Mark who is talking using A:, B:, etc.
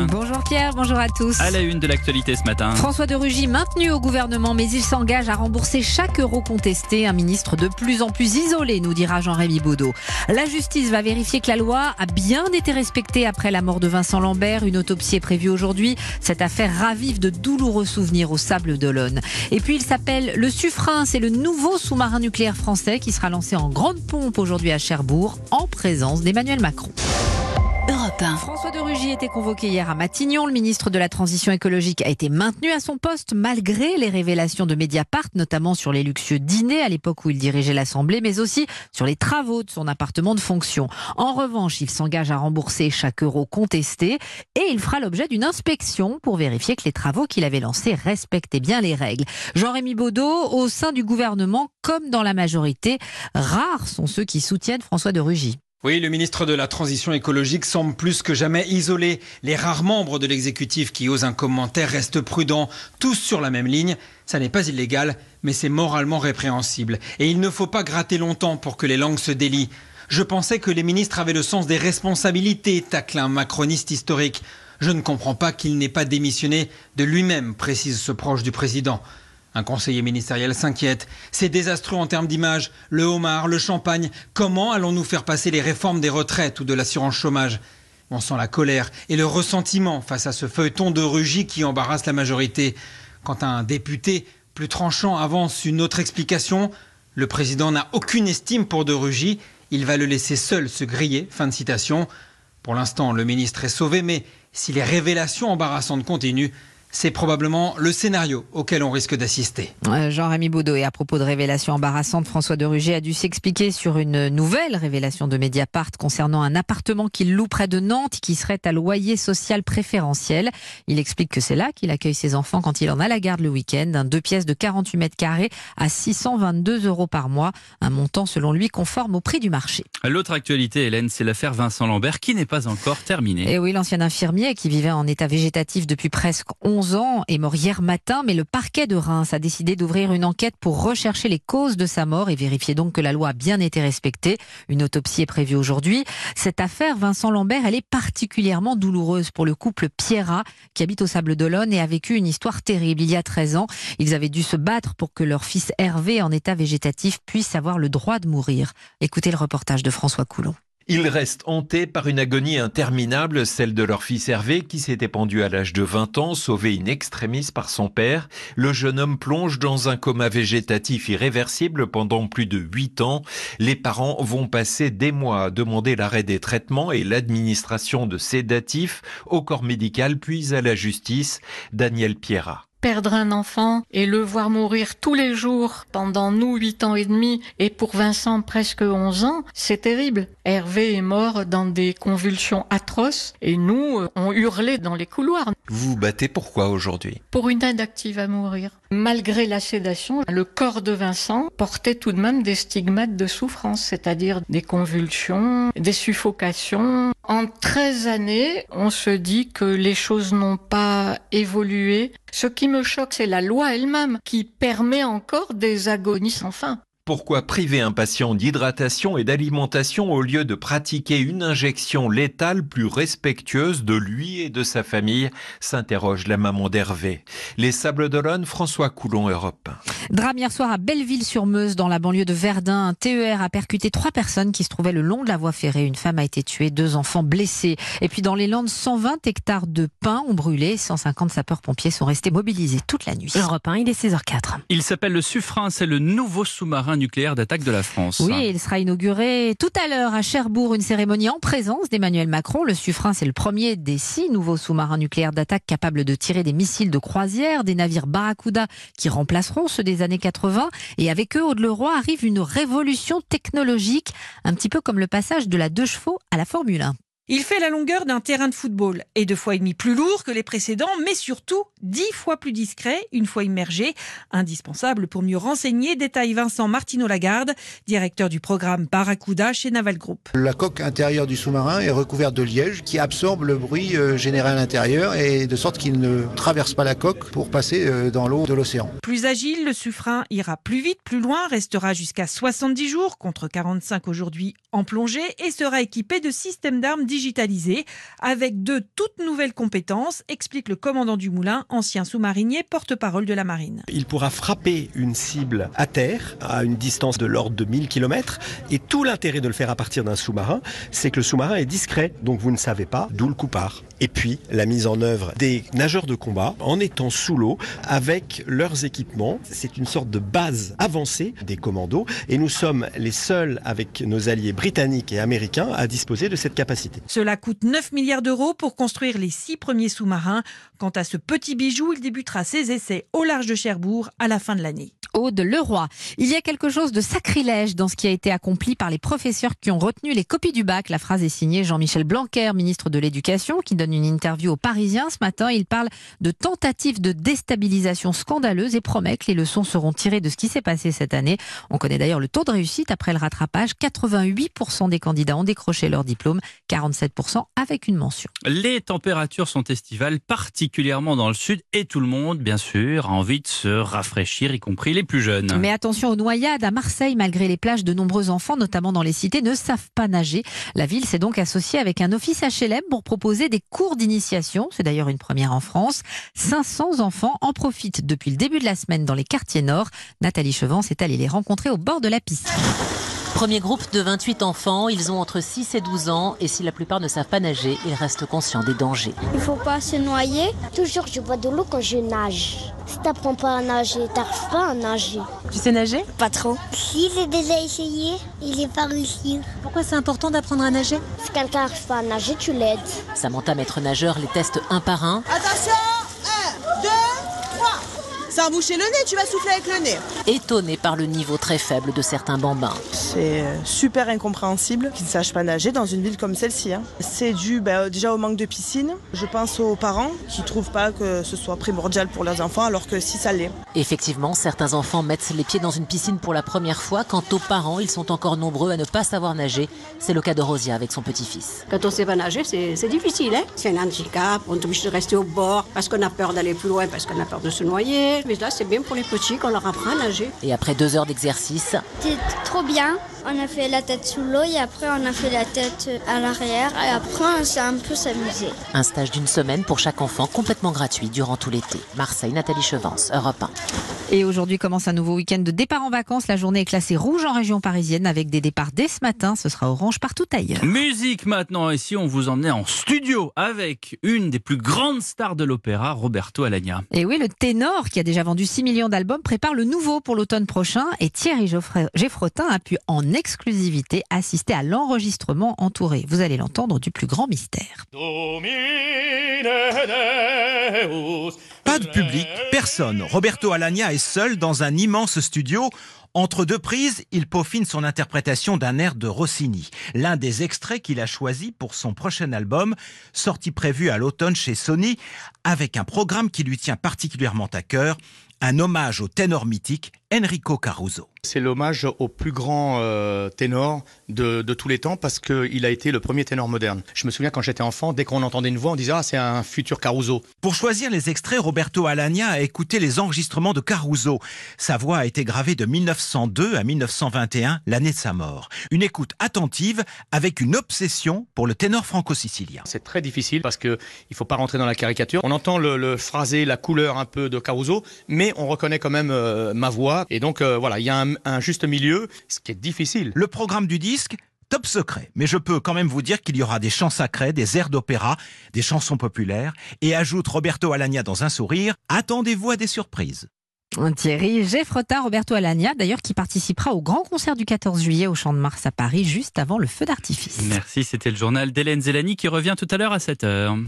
A: Bonjour Pierre, bonjour à tous.
B: À la une de l'actualité ce matin.
A: François de Rugy maintenu au gouvernement, mais il s'engage à rembourser chaque euro contesté. Un ministre de plus en plus isolé, nous dira Jean-Rémy Baudot. La justice va vérifier que la loi a bien été respectée après la mort de Vincent Lambert. Une autopsie est prévue aujourd'hui. Cette affaire ravive de douloureux souvenirs aux Sables d'Olonne. Et puis il s'appelle le Suffren. C'est le nouveau sous-marin nucléaire français qui sera lancé en grande pompe aujourd'hui à Cherbourg, en présence d'Emmanuel Macron. Europe 1. François de Rugy était convoqué hier à Matignon. Le ministre de la Transition écologique a été maintenu à son poste malgré les révélations de Mediapart, notamment sur les luxueux dîners à l'époque où il dirigeait l'Assemblée, mais aussi sur les travaux de son appartement de fonction. En revanche, il s'engage à rembourser chaque euro contesté et il fera l'objet d'une inspection pour vérifier que les travaux qu'il avait lancés respectaient bien les règles. Jean-Rémy Baudot, au sein du gouvernement, comme dans la majorité, rares sont ceux qui soutiennent François de Rugy.
C: Oui, le ministre de la Transition écologique semble plus que jamais isolé. Les rares membres de l'exécutif qui osent un commentaire restent prudents, tous sur la même ligne. Ça n'est pas illégal, mais c'est moralement répréhensible. Et il ne faut pas gratter longtemps pour que les langues se délient. Je pensais que les ministres avaient le sens des responsabilités, tacle un macroniste historique. Je ne comprends pas qu'il n'ait pas démissionné de lui-même, précise ce proche du président. Un conseiller ministériel s'inquiète. C'est désastreux en termes d'image. Le homard, le champagne. Comment allons-nous faire passer les réformes des retraites ou de l'assurance chômage ? On sent la colère et le ressentiment face à ce feuilleton de Rugy qui embarrasse la majorité. Quand un député plus tranchant avance une autre explication, le président n'a aucune estime pour de Rugy. Il va le laisser seul se griller. Fin de citation. Pour l'instant, le ministre est sauvé, mais si les révélations embarrassantes continuent, c'est probablement le scénario auquel on risque d'assister.
A: Jean-Rémy Baudot, et à propos de révélations embarrassantes, François de Rugy a dû s'expliquer sur une nouvelle révélation de Mediapart concernant un appartement qu'il loue près de Nantes qui serait à loyer social préférentiel. Il explique que c'est là qu'il accueille ses enfants quand il en a la garde le week-end. Un 2 pièces de 48 mètres carrés à 622 € par mois. Un montant selon lui conforme au prix du marché.
B: L'autre actualité, Hélène, c'est l'affaire Vincent Lambert qui n'est pas encore terminée.
A: Et oui, l'ancien infirmier qui vivait en état végétatif depuis presque 11 ans est mort hier matin, mais le parquet de Reims a décidé d'ouvrir une enquête pour rechercher les causes de sa mort et vérifier donc que la loi a bien été respectée. Une autopsie est prévue aujourd'hui. Cette affaire, Vincent Lambert, elle est particulièrement douloureuse pour le couple Pierrat qui habite aux Sables d'Olonne et a vécu une histoire terrible. Il y a 13 ans, ils avaient dû se battre pour que leur fils Hervé, en état végétatif, puisse avoir le droit de mourir. Écoutez le reportage de François Coulon.
D: Ils restent hantés par une agonie interminable, celle de leur fils Hervé qui s'était pendu à l'âge de 20 ans, sauvé in extremis par son père. Le jeune homme plonge dans un coma végétatif irréversible pendant plus de 8 ans. Les parents vont passer des mois à demander l'arrêt des traitements et l'administration de sédatifs au corps médical puis à la justice. Daniel Pierrat.
E: Perdre un enfant et le voir mourir tous les jours pendant nous 8 ans et demi et pour Vincent presque 11 ans, c'est terrible. Hervé est mort dans des convulsions atroces et nous, on hurlait dans les couloirs.
D: Vous vous battez pourquoi aujourd'hui ?
E: Pour une aide active à mourir. Malgré la sédation, le corps de Vincent portait tout de même des stigmates de souffrance, c'est-à-dire des convulsions, des suffocations. En 13 années, on se dit que les choses n'ont pas évolué. Ce qui me choque, c'est la loi elle-même qui permet encore des agonies sans fin.
D: Pourquoi priver un patient d'hydratation et d'alimentation au lieu de pratiquer une injection létale plus respectueuse de lui et de sa famille, s'interroge la maman d'Hervé. Les Sables d'Olonne, François Coulon, Europe 1.
A: Drame hier soir à Belleville-sur-Meuse, dans la banlieue de Verdun. Un TER a percuté 3 personnes qui se trouvaient le long de la voie ferrée. Une femme a été tuée, 2 enfants blessés. Et puis dans les Landes, 120 hectares de pins ont brûlé. 150 sapeurs-pompiers sont restés mobilisés toute la nuit.
F: Europe 1, il est 16h04.
B: Il s'appelle le Suffren, c'est le nouveau sous-marin nucléaire d'attaque de la France.
A: Oui, il sera inauguré tout à l'heure à Cherbourg, une cérémonie en présence d'Emmanuel Macron. Le Suffren, c'est le premier des 6 nouveaux sous-marins nucléaires d'attaque capables de tirer des missiles de croisière, des navires Barracuda qui remplaceront ceux des années 80. Et avec eux, Aude-le-Roi, arrive une révolution technologique, un petit peu comme le passage de la 2 chevaux à la Formule 1.
G: Il fait la longueur d'un terrain de football, est 2 fois et demi plus lourd que les précédents, mais surtout 10 fois plus discret, une fois immergé. Indispensable pour mieux renseigner, détaille Vincent Martineau-Lagarde, directeur du programme Barracuda chez Naval Group.
H: La coque intérieure du sous-marin est recouverte de liège qui absorbe le bruit généré à l'intérieur et de sorte qu'il ne traverse pas la coque pour passer dans l'eau de l'océan.
G: Plus agile, le Suffren ira plus vite, plus loin, restera jusqu'à 70 jours contre 45 aujourd'hui en plongée et sera équipé de systèmes d'armes digitales digitalisé avec de toutes nouvelles compétences, explique le commandant du moulin, ancien sous-marinier, porte-parole de la marine.
F: Il pourra frapper une cible à terre à une distance de l'ordre de 1000 km et tout l'intérêt de le faire à partir d'un sous-marin, c'est que le sous-marin est discret, donc vous ne savez pas d'où le coup part. Et puis la mise en œuvre des nageurs de combat en étant sous l'eau avec leurs équipements. C'est une sorte de base avancée des commandos et nous sommes les seuls avec nos alliés britanniques et américains à disposer de cette capacité.
G: Cela coûte 9 milliards d'euros pour construire les 6 premiers sous-marins. Quant à ce petit bijou, il débutera ses essais au large de Cherbourg à la fin de l'année.
A: Aude Leroy. Il y a quelque chose de sacrilège dans ce qui a été accompli par les professeurs qui ont retenu les copies du bac. La phrase est signée Jean-Michel Blanquer, ministre de l'Éducation, qui donne une interview aux Parisiens ce matin. Il parle de tentatives de déstabilisation scandaleuse et promet que les leçons seront tirées de ce qui s'est passé cette année. On connaît d'ailleurs le taux de réussite après le rattrapage. 88% des candidats ont décroché leur diplôme, 47% avec une mention.
B: Les températures sont estivales, particulièrement dans le sud, et tout le monde, bien sûr, a envie de se rafraîchir, y compris les plus jeunes.
A: Mais attention aux noyades. À Marseille, malgré les plages, de nombreux enfants, notamment dans les cités, ne savent pas nager. La ville s'est donc associée avec un office HLM pour proposer des cours d'initiation. C'est d'ailleurs une première en France. 500 enfants en profitent depuis le début de la semaine dans les quartiers nord. Nathalie Chevance est allée les rencontrer au bord de la piscine.
I: Premier groupe de 28 enfants, ils ont entre 6 et 12 ans et si la plupart ne savent pas nager, ils restent conscients des dangers.
J: Il ne faut pas se noyer. Toujours je bois de l'eau quand je nage. Si tu n'apprends pas à nager, tu n'arrives pas à nager.
I: Tu sais nager ?
J: Pas trop. Si j'ai déjà essayé, il n'est pas réussi.
I: Pourquoi c'est important d'apprendre à nager ?
J: Si quelqu'un n'arrive pas à nager, tu l'aides.
I: Samantha, maître nageur, les teste un par un.
K: Attention, 1, 2, 3. Sans boucher le nez, tu vas souffler avec le nez.
I: Étonné par le niveau très faible de certains bambins.
K: C'est super incompréhensible qu'ils ne sachent pas nager dans une ville comme celle-ci. C'est dû déjà au manque de piscine. Je pense aux parents qui ne trouvent pas que ce soit primordial pour leurs enfants, alors que si ça l'est.
I: Effectivement, certains enfants mettent les pieds dans une piscine pour la première fois. Quant aux parents, ils sont encore nombreux à ne pas savoir nager. C'est le cas de Rosia avec son petit-fils.
L: Quand on ne sait pas nager, c'est difficile. C'est un handicap. On est obligé de rester au bord parce qu'on a peur d'aller plus loin, parce qu'on a peur de se noyer. Mais là, c'est bien pour les petits qu'on leur apprend à nager.
I: Et après 2 heures d'exercice...
J: C'était trop bien. On a fait la tête sous l'eau et après on a fait la tête à l'arrière. Et après on s'est un peu s'amusé.
I: Un stage d'1 semaine pour chaque enfant, complètement gratuit durant tout l'été. Marseille, Nathalie Chevance, Europe 1.
A: Et aujourd'hui commence un nouveau week-end de départ en vacances. La journée est classée rouge en région parisienne avec des départs dès ce matin. Ce sera orange partout ailleurs.
B: Musique maintenant. Ici, on vous emmenait en studio avec une des plus grandes stars de l'opéra, Roberto Alagna.
A: Et oui, le ténor qui a déjà vendu 6 millions d'albums prépare le nouveau pour l'automne prochain. Et Thierry Geffrotin a pu en exclusivité assister à l'enregistrement entouré. Vous allez l'entendre du plus grand mystère.
M: Pas de public, personne. Roberto Alagna est seul dans un immense studio. Entre 2 prises, il peaufine son interprétation d'un air de Rossini, l'un des extraits qu'il a choisi pour son prochain album, sorti prévu à l'automne chez Sony, avec un programme qui lui tient particulièrement à cœur, un hommage au ténor mythique Enrico Caruso.
N: C'est l'hommage au plus grand ténor de tous les temps parce qu'il a été le premier ténor moderne. Je me souviens quand j'étais enfant, dès qu'on entendait une voix, on disait « Ah, c'est un futur Caruso ».
M: Pour choisir les extraits, Roberto Alagna a écouté les enregistrements de Caruso. Sa voix a été gravée de 1902 à 1921, l'année de sa mort. Une écoute attentive avec une obsession pour le ténor franco-sicilien.
N: C'est très difficile parce qu'il ne faut pas rentrer dans la caricature. On entend le phrasé, la couleur un peu de Caruso, mais on reconnaît quand même ma voix. Et donc voilà, il y a un juste milieu, ce qui est difficile.
M: Le programme du disque, top secret. Mais je peux quand même vous dire qu'il y aura des chants sacrés, des airs d'opéra, des chansons populaires. Et ajoute Roberto Alagna dans un sourire, attendez-vous à des surprises.
A: Thierry Geffrotin, Roberto Alagna, d'ailleurs, qui participera au grand concert du 14 juillet au Champ de Mars à Paris, juste avant le feu d'artifice.
B: Merci, c'était le journal d'Hélène Zélani qui revient tout à l'heure à 7h.